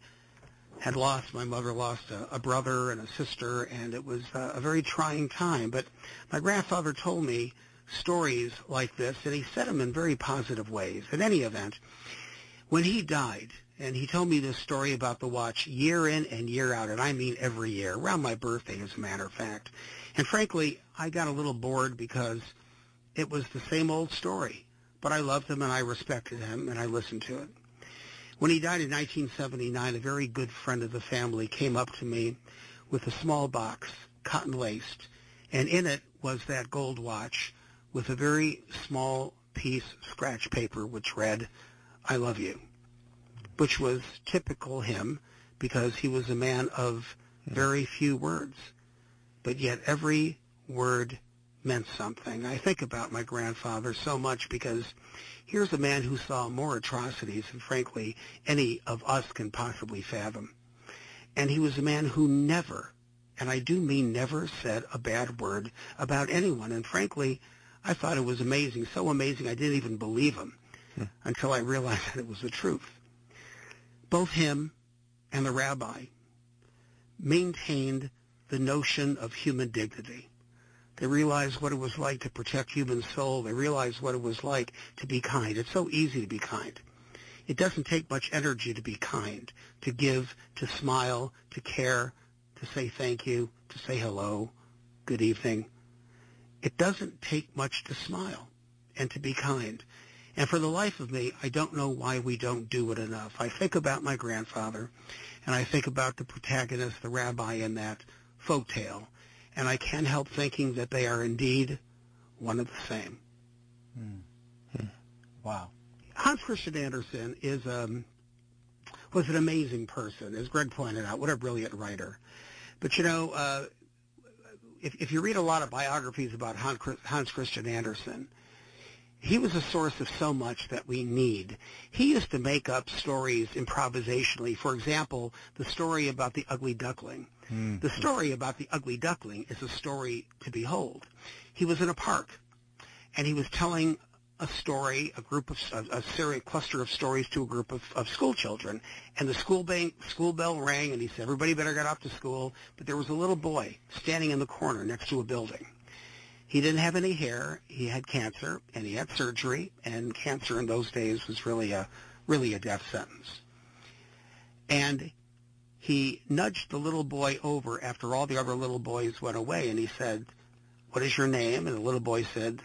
My mother lost a brother and a sister, and it was a very trying time. But my grandfather told me stories like this, and he said them in very positive ways. In any event, when he died, and he told me this story about the watch year in and year out, and I mean every year, around my birthday, as a matter of fact. And frankly, I got a little bored because it was the same old story. But I loved him, and I respected him, and I listened to it. When he died in 1979, a very good friend of the family came up to me with a small box, cotton-laced, and in it was that gold watch with a very small piece of scratch paper which read, "I love you," which was typical him because he was a man of very few words, but yet every word meant something. I think about my grandfather so much because here's a man who saw more atrocities than, frankly, any of us can possibly fathom. And he was a man who never, and I do mean never, said a bad word about anyone. And frankly, I thought it was amazing, so amazing I didn't even believe him until I realized that it was the truth. Both him and the rabbi maintained the notion of human dignity. They realized what it was like to protect human soul. They realized what it was like to be kind. It's so easy to be kind. It doesn't take much energy to be kind, to give, to smile, to care, to say thank you, to say hello, good evening. It doesn't take much to smile and to be kind. And for the life of me, I don't know why we don't do it enough. I think about my grandfather, and I think about the protagonist, the rabbi, in that folk tale, and I can't help thinking that they are indeed one and the same. Wow. Hans Christian Andersen was an amazing person, as Greg pointed out. What a brilliant writer. But, if you read a lot of biographies about Hans Christian Andersen, he was a source of so much that we need. He used to make up stories improvisationally. For example, the story about the ugly duckling. The story about the ugly duckling is a story to behold. He was in a park, and he was telling a story, a cluster of stories to a group of school children. And the school bell rang, and he said, everybody better get off to school. But there was a little boy standing in the corner next to a building. He didn't have any hair. He had cancer, and he had surgery. And cancer in those days was really a death sentence. And he nudged the little boy over after all the other little boys went away, and he said, "What is your name?" And the little boy said,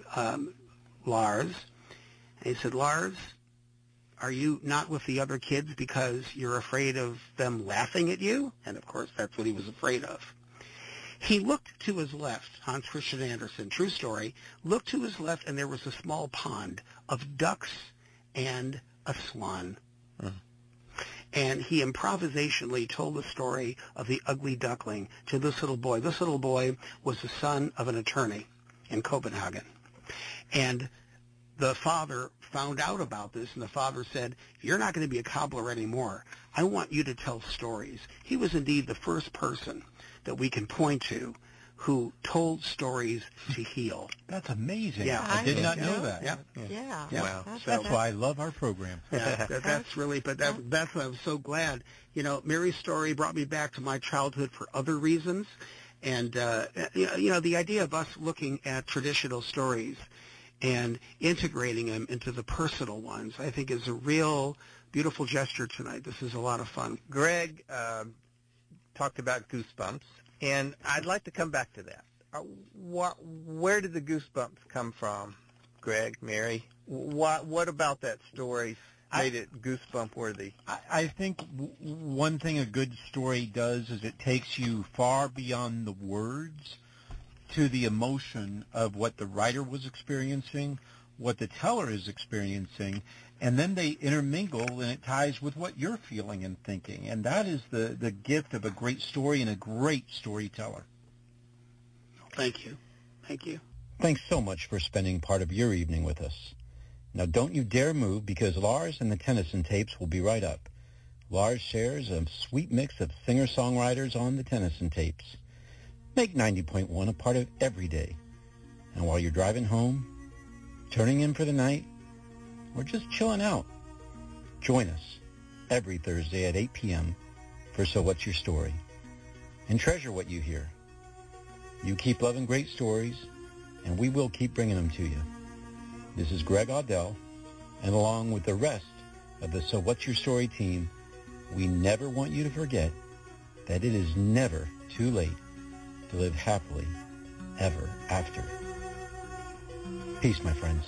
"Lars." And he said, "Lars, are you not with the other kids because you're afraid of them laughing at you?" And of course, that's what he was afraid of. He looked to his left, Hans Christian Andersen, true story, looked to his left, and there was a small pond of ducks and a swan. And he improvisationally told the story of the ugly duckling to this little boy. This little boy was the son of an attorney in Copenhagen. And the father found out about this, and the father said, "You're not going to be a cobbler anymore. I want you to tell stories." He was indeed the first person that we can point to who told stories to heal. That's amazing. Yeah, I did not know that. Yeah. Wow. That's why I love our program. Yeah, that's really, but that's why I'm so glad. You know, Mary's story brought me back to my childhood for other reasons. And, the idea of us looking at traditional stories and integrating them into the personal ones, I think is a real beautiful gesture tonight. This is a lot of fun. Greg talked about Goosebumps, and I'd like to come back to that. Where did the Goosebumps come from, Greg, Mary? What about that story made it goosebump worthy? I think one thing a good story does is it takes you far beyond the words to the emotion of what the writer was experiencing, what the teller is experiencing, and then they intermingle, and it ties with what you're feeling and thinking. And that is the gift of a great story and a great storyteller. Thank you. Thank you. Thanks so much for spending part of your evening with us. Now, don't you dare move, because Lars and the Tennyson tapes will be right up. Lars shares a sweet mix of singer-songwriters on the Tennyson tapes. Make 90.1 a part of every day. And while you're driving home, turning in for the night, or just chilling out, join us every Thursday at 8 p.m. for So What's Your Story? And treasure what you hear. You keep loving great stories, and we will keep bringing them to you. This is Greg Audell, and along with the rest of the So What's Your Story team, we never want you to forget that it is never too late to live happily ever after. Peace, my friends.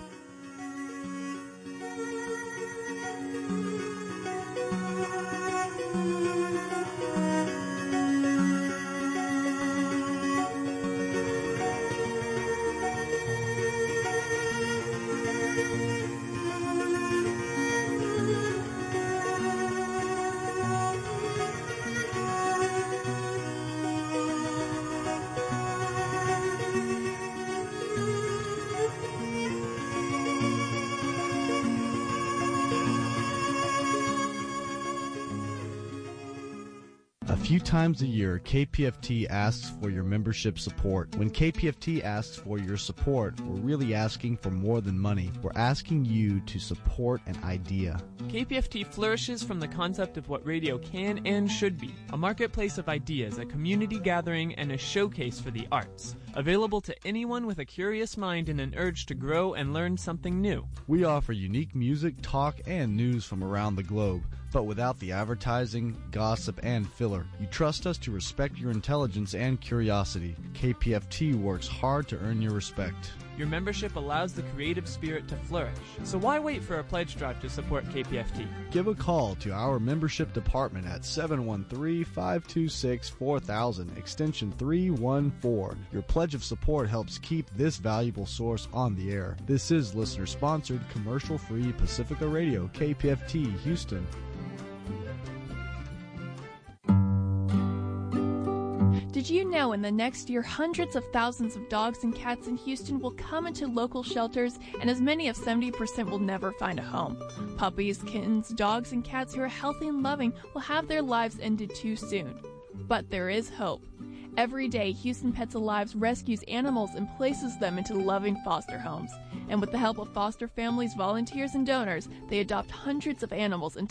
A few times a year, KPFT asks for your membership support. When KPFT asks for your support, we're really asking for more than money. We're asking you to support an idea. KPFT flourishes from the concept of what radio can and should be, a marketplace of ideas, a community gathering, and a showcase for the arts, available to anyone with a curious mind and an urge to grow and learn something new. We offer unique music, talk, and news from around the globe, but without the advertising, gossip, and filler. You trust us to respect your intelligence and curiosity. KPFT works hard to earn your respect. Your membership allows the creative spirit to flourish. So why wait for a pledge drive to support KPFT? Give a call to our membership department at 713-526-4000, extension 314. Your pledge of support helps keep this valuable source on the air. This is listener-sponsored, commercial-free Pacifica Radio, KPFT, Houston. Did Did you know in the next year hundreds of thousands of dogs and cats in Houston will come into local shelters, and as many as 70% will never find a home? Puppies, kittens, dogs, and cats who are healthy and loving will have their lives ended too soon. But there is hope. Every day, Houston Pets Alive rescues animals and places them into loving foster homes. And with the help of foster families, volunteers, and donors, they adopt hundreds of animals and